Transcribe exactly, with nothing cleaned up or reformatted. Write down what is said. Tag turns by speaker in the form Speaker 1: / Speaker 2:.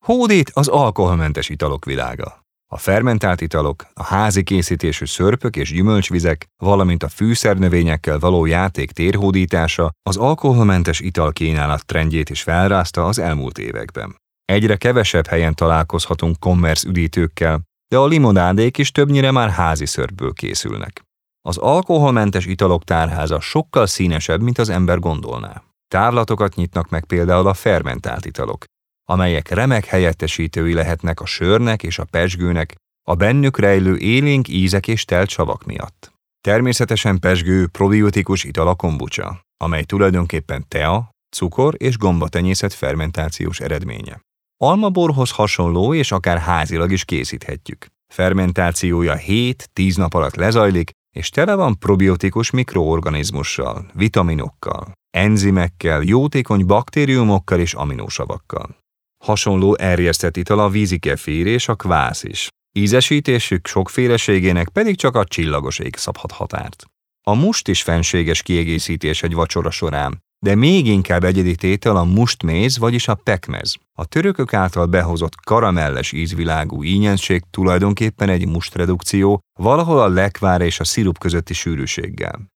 Speaker 1: Hódít az alkoholmentes italok világa. A fermentált italok, a házi készítésű szörpök és gyümölcsvizek, valamint a fűszernövényekkel való játék térhódítása az alkoholmentes ital kínálat trendjét is felrázta az elmúlt években. Egyre kevesebb helyen találkozhatunk kommersz üdítőkkel, de a limonádék is többnyire már házi szörpből készülnek. Az alkoholmentes italok tárháza sokkal színesebb, mint az ember gondolná. Távlatokat nyitnak meg például a fermentált italok, amelyek remek helyettesítői lehetnek a sörnek és a pezsgőnek, a bennük rejlő élénk ízek és telt savak miatt. Természetesen pezsgő probiotikus ital a kombucsa, amely tulajdonképpen tea, cukor és gombatenyészet fermentációs eredménye. Almaborhoz hasonló és akár házilag is készíthetjük. Fermentációja hét-tíz nap alatt lezajlik, és tele van probiotikus mikroorganizmussal, vitaminokkal, enzimekkel, jótékony baktériumokkal és aminósavakkal. Hasonló erjesztett ital a vízikefír és a kvász is. Ízesítésük sokféleségének pedig csak a csillagos ég szabhat határt. A must is fenséges kiegészítés egy vacsora során, de még inkább egyedi tétel a mustméz, vagyis a pekmez. A törökök által behozott karamelles ízvilágú ínyendség tulajdonképpen egy mustredukció, valahol a lekvár és a szirup közötti sűrűséggel.